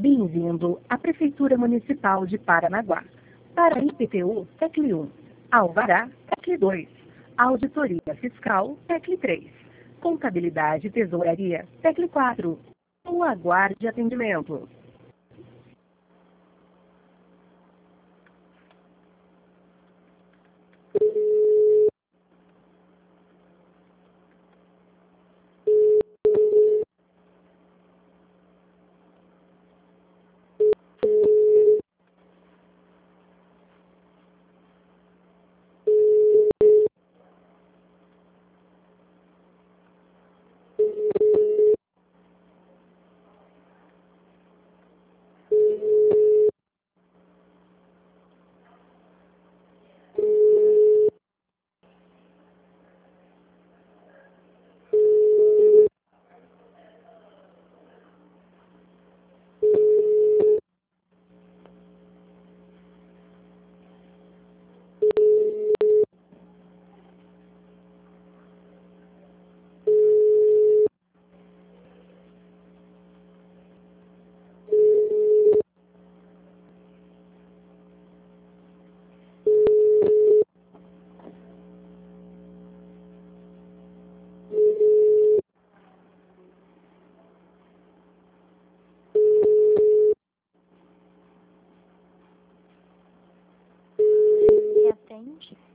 Bem-vindo à Prefeitura Municipal de Paranaguá. Para IPTU, TECLE 1. Alvará, TECLE 2. Auditoria Fiscal, TECLE 3. Contabilidade e Tesouraria, TECLE 4. Ou aguarde atendimento. Me atende?